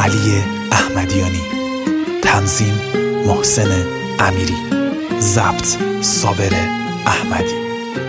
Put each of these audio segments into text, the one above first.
علی احمدیانی، تنظیم محسن امیری، ضبط صابر احمدی.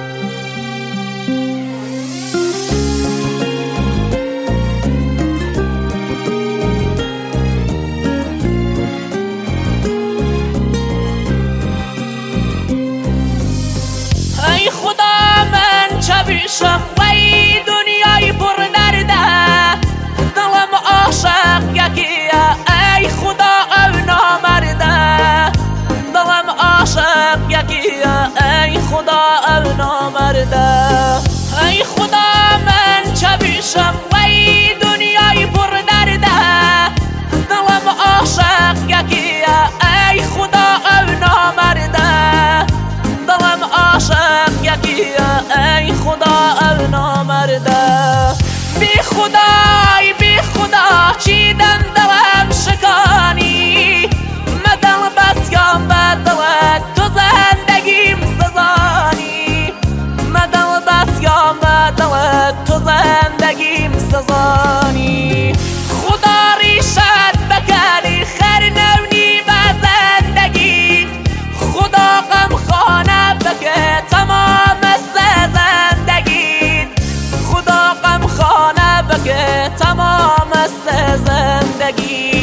ای خدا من چه بیشم وی دنیای پر درده، دلم عاشق یکیه ای خدا او نامرده، دلم عاشق یکیه ای خدا او نامرده. ای خدا من چه بیشم وی دنیای پر درده، دلم عاشق یکیه ای خدا او نامرده، دلم عاشق یکیه ای خدا او نامرده. بی خدای بی خدا چیدن دلم شکانی، مدل بس یا بدل تو زندگیم سزانی، مدل بس یا بدل تو زندگیم سزانی. خدا ریشت بکنی خیر نونی به زندگی، خدا غم خانه بکه تمام زندگی، خدا غم خانه بکه تمام زندگی.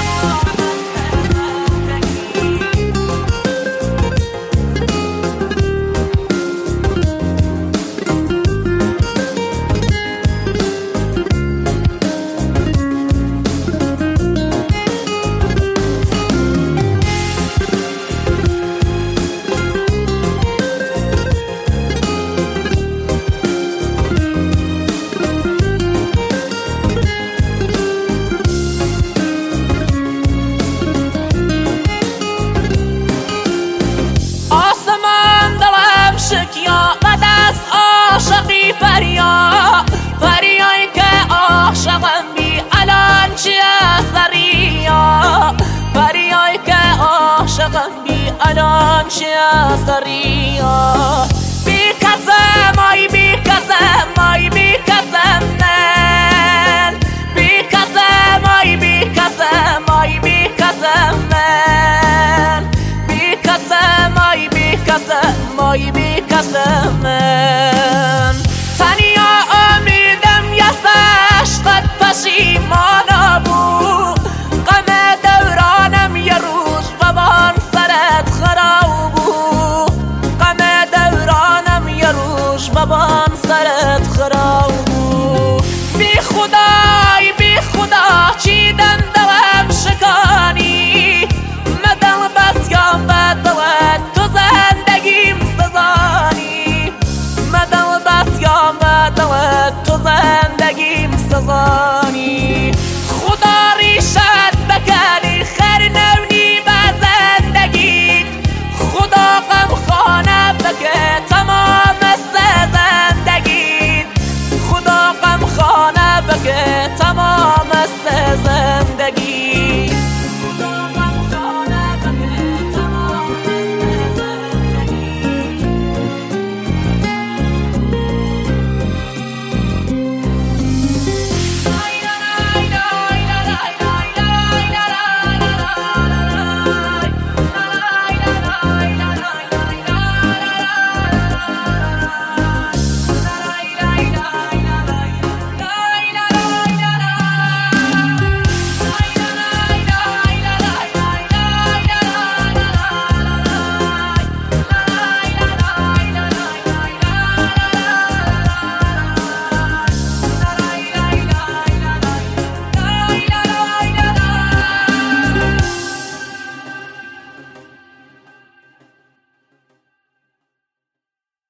شکیا و دست عاشقی فریا، فریایی که عاشقم بی الان چیه سریا، فریایی که عاشقم بی الان چیه سریا. بی کسم آی بی کسم آی بی کسم من، بی کسم آی بی کسم آی بی کسم من، بی کسم آی بی کسم آی بی کسم من. تنیا امیدم یه عشقت پشیمان